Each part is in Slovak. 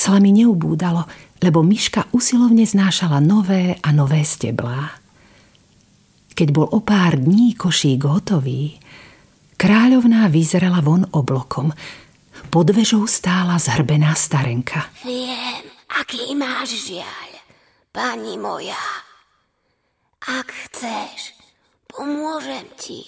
slamy neubúdalo, lebo myška usilovne znášala nové a nové steblá. Keď bol o pár dní košík hotový, kráľovná vyzrela von oblokom. Pod vežou stála zhrbená starenka. Viem, aký máš žiaľ, pani moja. Ak chceš, pomôžem ti.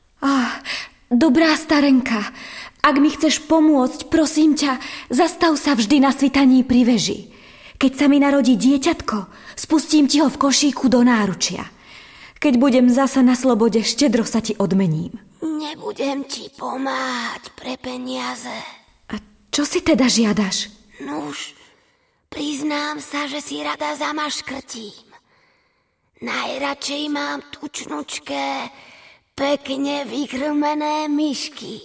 Dobrá starenka, ak mi chceš pomôcť, prosím ťa, zastav sa vždy na svitaní pri veži. Keď sa mi narodí dieťatko, spustím ti ho v košíku do náručia. Keď budem zasa na slobode, štedro sa ti odmením. Nebudem ti pomáhať pre peniaze. A čo si teda žiadaš? Nuž, priznám sa, že si rada zamaškrtím. Najradšej mám tučnučké, pekne vykrmené myšky.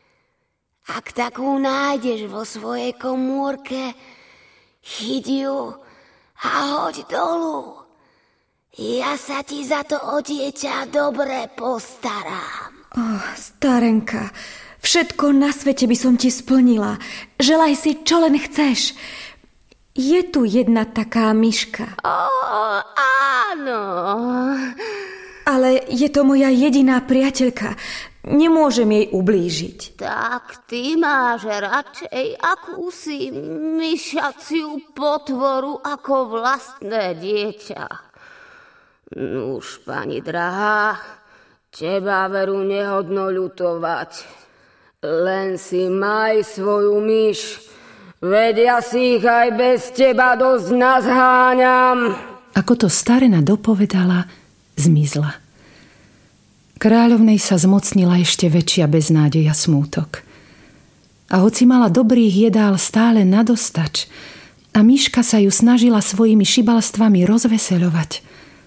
Ak takú nájdeš vo svojej komórke, chyť ju a hoď dolu. Ja sa ti za to o dieťa dobre postaram. Starenka, všetko na svete by som ti splnila. Želaj si, čo len chceš. Je tu jedna taká myška. Áno. Ale je to moja jediná priateľka. Nemôžem jej ublížiť. Tak ty máš radšej akúsi myšaciu potvoru ako vlastné dieťa. Nuž, pani drahá, teba veru nehodno ľutovať. Len si maj svoju myš, veď ja si ich aj bez teba dosť nazháňam. Ako to starena dopovedala, zmizla. Kráľovnej sa zmocnila ešte väčšia beznádej a smútok. A hoci mala dobrých jedál stále nadostač a myška sa ju snažila svojimi šibalstvami rozveseľovať,